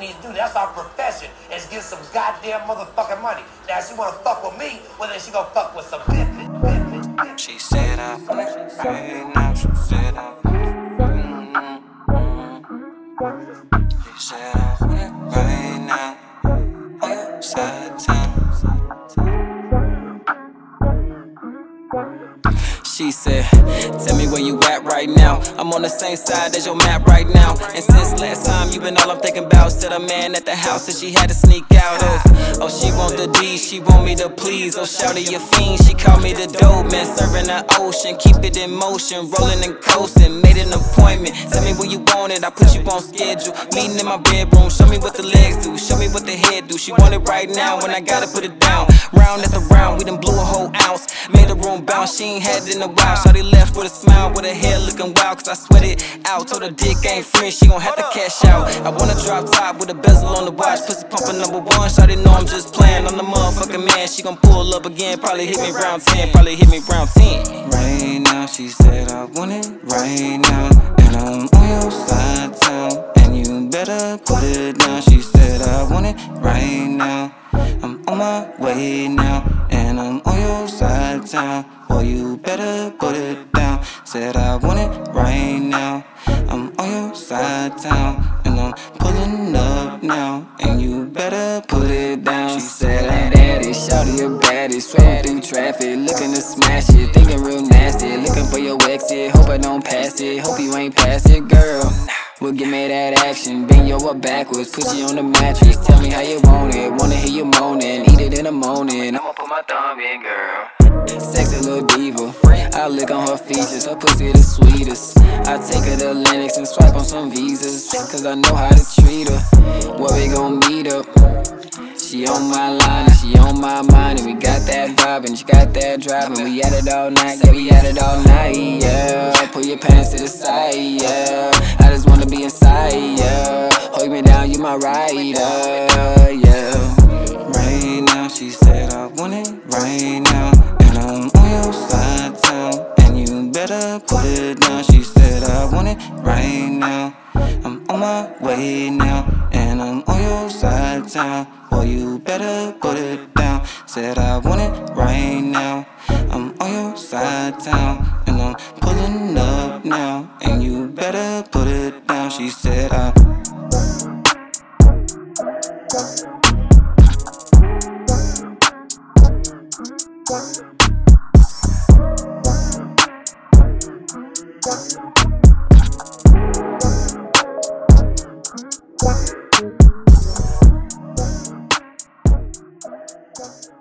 need to do. That's our profession, is get some goddamn motherfucking money. Now, if she wanna fuck with me, well, then she gonna fuck with some bitch. She said I want it right now. She said I want it. She said I want it right now. On your side town. She said, tell me where you at right now. I'm on the same side as your map right now. And since last time, you been all I'm thinking about. Said a man at the house and she had to sneak out. Oh, she want the D, she want me to please. Oh, shouty, you fiend, she called me the dope man. Serving the ocean, keep it in motion. Rolling and coasting, made an appointment. Tell me when you want it, I put you on schedule. Meeting in my bedroom, show me what the legs do. Show me what the head do. She want it right now when I gotta put it down. Round after round, we done blew a whole ounce. Made the room bounce, she ain't had it in a while. Shawty left with a smile, with her hair looking wild. Cause I sweat it out, told her dick ain't free, she gon' have to cash out. I wanna drop top with a bezel on the watch. Pussy pumping #1, shawty know I'm just playing. I'm the motherfucking man, she gon' pull up again. Probably hit me round 10, probably hit me round 10. Right now, she said I want it right now. And I'm on your side town, and you better put it down. She said I want it right now. I'm on my way now, and I'm on your side town. Boy, you better put it down. Said I want it right now. I'm on your side town, and I'm pulling up now, and you better put it down. She said I'm daddy, shawty a baddie. Swerving through traffic, looking to smash it. Thinking real nasty, looking for your exit. Hope I don't pass it, hope you ain't pass it, girl. Well, give me that action, bend you up backwards, put you on the mattress. Tell me how you want it, wanna hear you moaning. Eat it in the morning, I'ma put my thumb in, girl. Sexy little diva, I lick on her features, her pussy the sweetest. I take her to Lennox and swipe on some visas, cause I know how to treat her. Where we gon' meet up? She on my line and she on my mind, and we got that vibe and she got that drive, and we at it all night, yeah, we at it all night, yeah. Pull your pants to the side, yeah. I just wanna be inside, yeah. Hold me down, you my rider, yeah. Right now, she said I want it right now, and I'm on your side town, and you better put it down. She said I want it right now. I'm on my way now, and I'm on your side town. Boy, you better put it down. Said I want it right now. I'm on your side town, and I'm pulling up now, and you better put it down. She said I What?